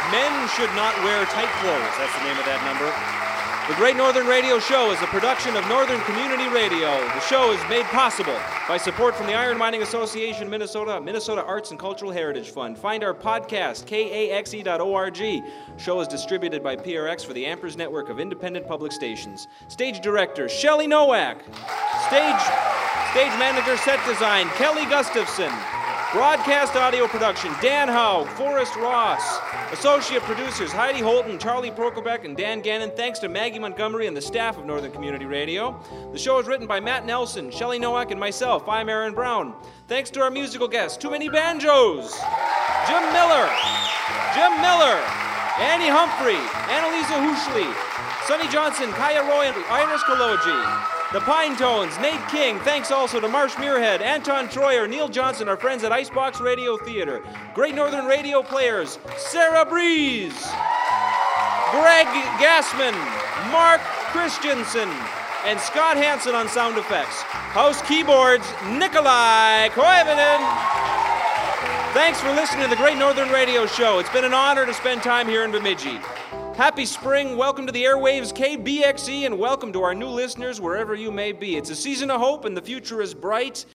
Men Should Not Wear Tight Clothes. That's the name of that number. The Great Northern Radio Show is a production of Northern Community Radio. The show is made possible by support from the Iron Mining Association Minnesota, Minnesota Arts and Cultural Heritage Fund. Find our podcast, kaxe.org. The show is distributed by PRX for the Ampers Network of Independent Public Stations. Stage director, Shelley Nowak. Stage manager, set design, Kelly Gustafson. Broadcast audio production, Dan Haug, Forrest Ross. Associate producers, Heidi Holton, Charlie Prokopek, and Dan Gannon. Thanks to Maggie Montgomery and the staff of Northern Community Radio. The show is written by Matt Nelson, Shelley Nowak, and myself. I'm Aaron Brown. Thanks to our musical guests, Too Many Banjos, Jim Miller, Annie Humphrey, Annalisa Hushley, Sonny Johnson, Kaya Roy, and Iris Koloji. The Pine Tones, Nate King. Thanks also to Marsh Muirhead, Anton Troyer, Neil Johnson, our friends at Icebox Radio Theater. Great Northern Radio players, Sarah Breeze, Greg Gassman, Mark Christensen, and Scott Hansen on sound effects. House keyboards, Nikolai Koivunen. Thanks for listening to the Great Northern Radio Show. It's been an honor to spend time here in Bemidji. Happy spring, welcome to the airwaves KBXE, and welcome to our new listeners wherever you may be. It's a season of hope and the future is bright.